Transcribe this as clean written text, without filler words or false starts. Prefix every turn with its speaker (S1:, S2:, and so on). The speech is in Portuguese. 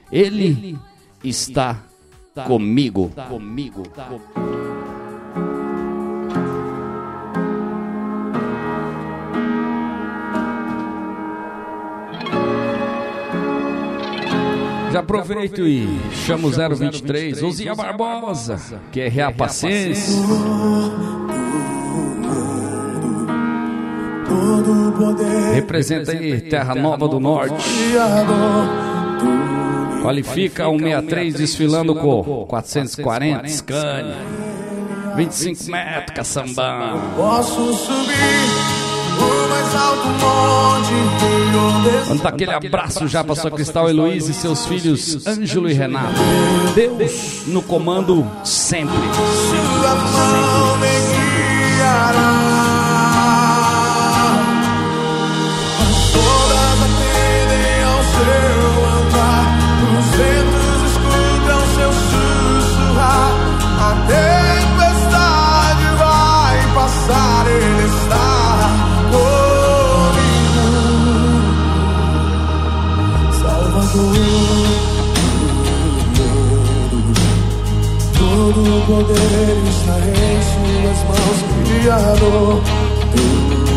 S1: Ele está comigo. Já aproveito e chamo o 023, Osia Barbosa, que é Reapacense. Representa aí Terra Nova do Norte. Qualifica 163 desfilando com 440 Scania, 25 metros caçambão.
S2: Posso subir o mais alto monte.
S1: Manda aquele abraço já para sua Cristal Heloísa e seus filhos Ângelo e Renato. Deus no comando sempre.
S2: Sua mão me guiará. As ondas atendem ao seu andar. Os ventos escutam seu sussurrar. A tempestade vai passar, ele está comigo. Salvador, todo o poder está em suas mãos, Criador.